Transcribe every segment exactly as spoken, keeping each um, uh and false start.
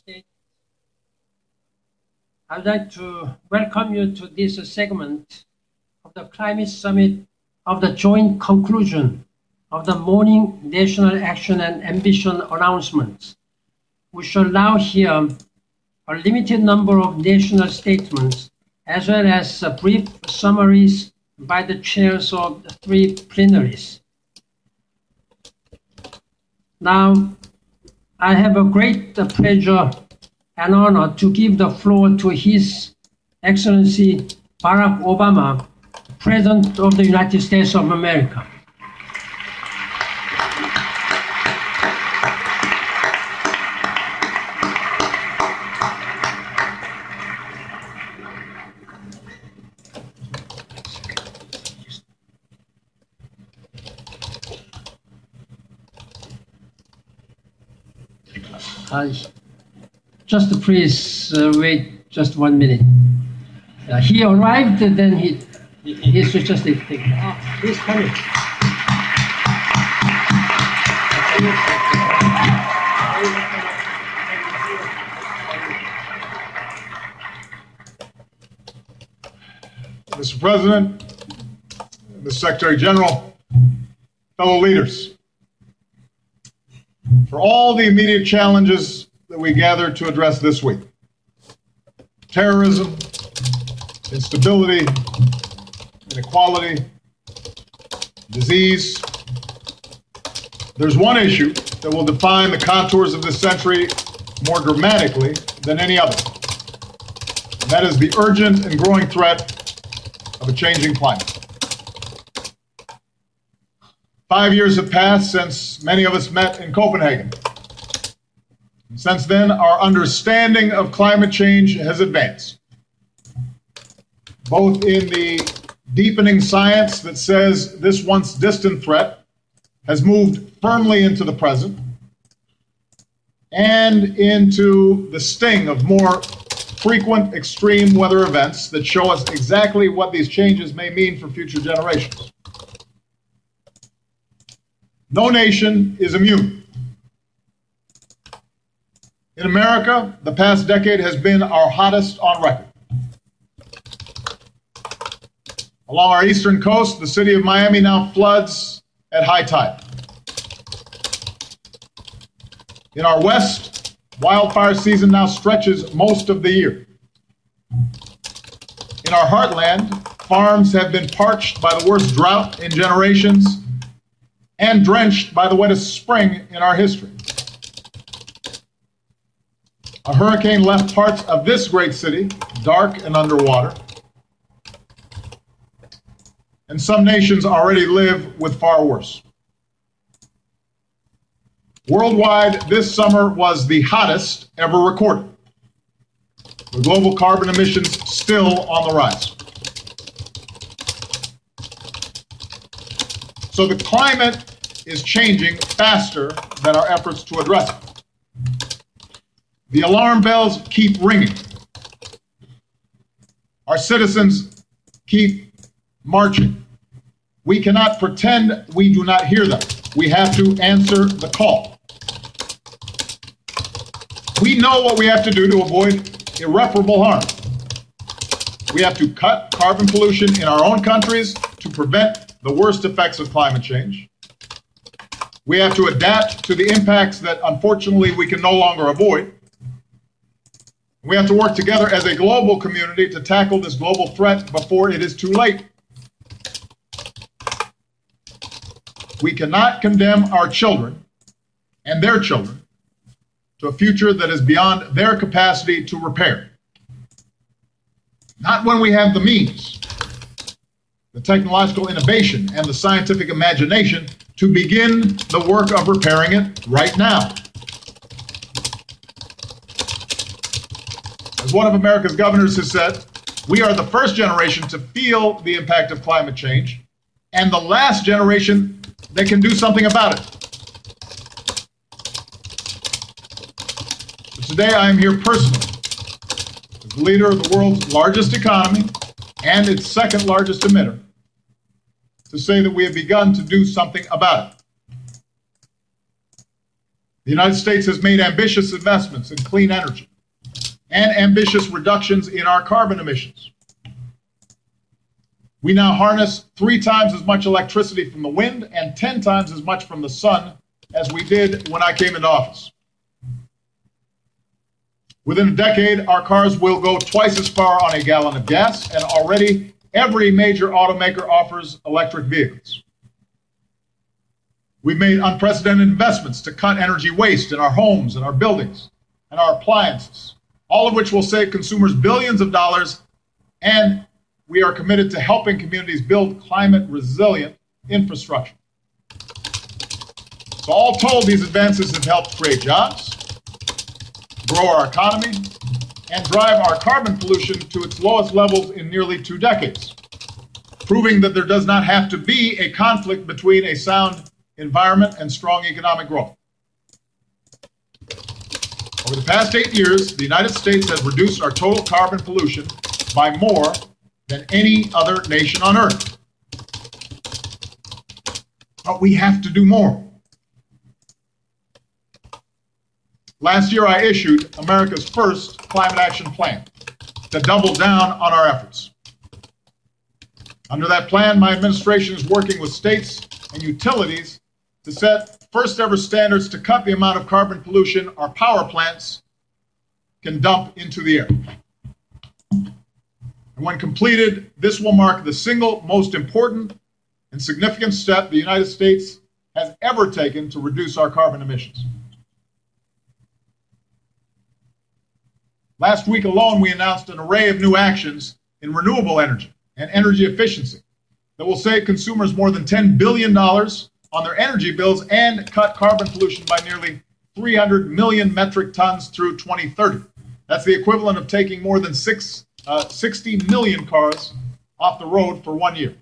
States. I would like to welcome you to this segment of the Climate Summit of the joint conclusion of the morning National Action and Ambition announcements. We shall now hear a limited number of national statements as well as brief summaries by the chairs of the three plenaries. Now, I have a great pleasure and honor to give the floor to His Excellency Barack Obama, President of the United States of America. Uh, just please uh, wait just one minute. Uh, he arrived, and then he he suggested. Oh, please come in. Mister President, Mister Secretary General, fellow leaders, for all the immediate challenges that we gather to address this week, terrorism, instability, inequality, disease, there's one issue that will define the contours of this century more dramatically than any other, and that is the urgent and growing threat of a changing climate. Five years have passed since many of us met in Copenhagen. And since then, our understanding of climate change has advanced, both in the deepening science that says this once distant threat has moved firmly into the present, and into the sting of more frequent extreme weather events that show us exactly what these changes may mean for future generations. No nation is immune. In America, the past decade has been our hottest on record. Along our eastern coast, the city of Miami now floods at high tide. In our west, wildfire season now stretches most of the year. In our heartland, farms have been parched by the worst drought in generations and drenched by the wettest spring in our history. A hurricane left parts of this great city dark and underwater, and some nations already live with far worse. Worldwide, this summer was the hottest ever recorded, with global carbon emissions still on the rise. So the climate is changing faster than our efforts to address it. The alarm bells keep ringing. Our citizens keep marching. We cannot pretend we do not hear them. We have to answer the call. We know what we have to do to avoid irreparable harm. We have to cut carbon pollution in our own countries to prevent the worst effects of climate change. We have to adapt to the impacts that, unfortunately, we can no longer avoid. We have to work together as a global community to tackle this global threat before it is too late. We cannot condemn our children and their children to a future that is beyond their capacity to repair. Not when we have the means, the technological innovation, and the scientific imagination to begin the work of repairing it right now. As one of America's governors has said, we are the first generation to feel the impact of climate change and the last generation that can do something about it. But today I am here personally, as the leader of the world's largest economy and its second largest emitter, to say that we have begun to do something about it. The United States has made ambitious investments in clean energy and ambitious reductions in our carbon emissions. We now harness three times as much electricity from the wind and ten times as much from the sun as we did when I came into office. Within a decade, our cars will go twice as far on a gallon of gas, and already every major automaker offers electric vehicles. We've made unprecedented investments to cut energy waste in our homes and our buildings and our appliances, all of which will save consumers billions of dollars, and we are committed to helping communities build climate-resilient infrastructure. So all told, these advances have helped create jobs, grow our economy, and drive our carbon pollution to its lowest levels in nearly two decades, proving that there does not have to be a conflict between a sound environment and strong economic growth. Over the past eight years, the United States has reduced our total carbon pollution by more than any other nation on Earth. But we have to do more. Last year, I issued America's first climate action plan to double down on our efforts. Under that plan, my administration is working with states and utilities to set first ever standards to cut the amount of carbon pollution our power plants can dump into the air. And when completed, this will mark the single most important and significant step the United States has ever taken to reduce our carbon emissions. Last week alone, we announced an array of new actions in renewable energy and energy efficiency that will save consumers more than ten billion dollars on their energy bills and cut carbon pollution by nearly three hundred million metric tons through twenty thirty. That's the equivalent of taking more than six, uh, sixty million cars off the road for one year.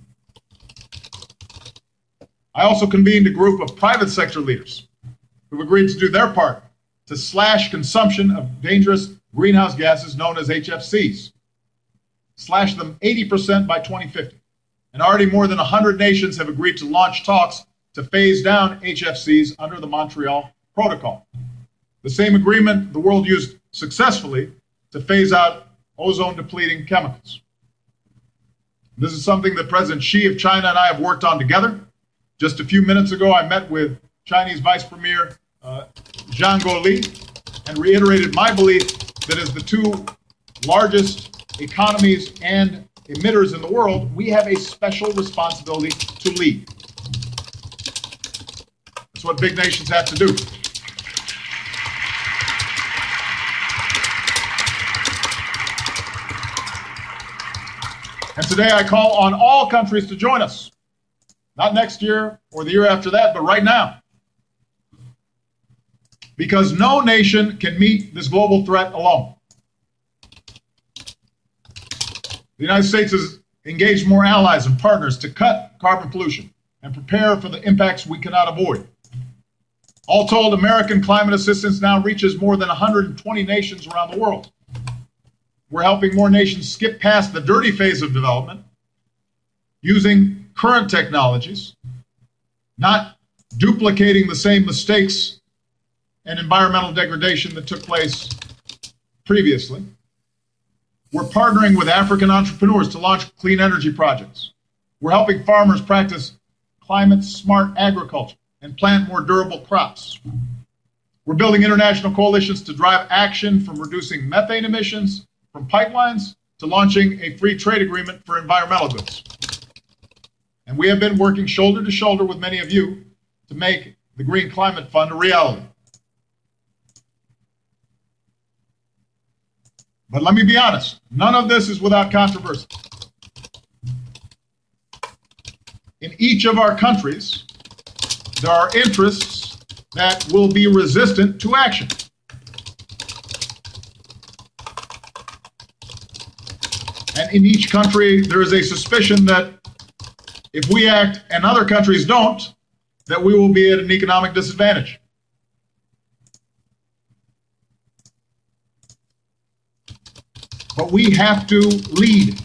I also convened a group of private sector leaders who've agreed to do their part to slash consumption of dangerous greenhouse gases known as H F Cs, slash them eighty percent by twenty fifty. And already more than one hundred nations have agreed to launch talks to phase down H F Cs under the Montreal Protocol. The same agreement the world used successfully to phase out ozone-depleting chemicals. This is something that President Xi of China and I have worked on together. Just a few minutes ago, I met with Chinese Vice Premier uh, Zhang Guoli and reiterated my belief that as the two largest economies and emitters in the world, we have a special responsibility to lead. That's what big nations have to do. And today I call on all countries to join us. Not next year or the year after that, but right now. Because no nation can meet this global threat alone. The United States has engaged more allies and partners to cut carbon pollution and prepare for the impacts we cannot avoid. All told, American climate assistance now reaches more than one hundred twenty nations around the world. We're helping more nations skip past the dirty phase of development using current technologies, not duplicating the same mistakes and environmental degradation that took place previously. We're partnering with African entrepreneurs to launch clean energy projects. We're helping farmers practice climate-smart agriculture and plant more durable crops. We're building international coalitions to drive action from reducing methane emissions from pipelines to launching a free trade agreement for environmental goods. And we have been working shoulder to shoulder with many of you to make the Green Climate Fund a reality. But let me be honest, none of this is without controversy. In each of our countries, there are interests that will be resistant to action. And in each country, there is a suspicion that if we act and other countries don't, that we will be at an economic disadvantage. But we have to lead.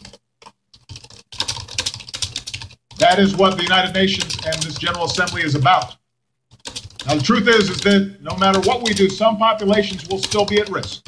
That is what the United Nations and this General Assembly is about. Now, the truth is, is that no matter what we do, some populations will still be at risk.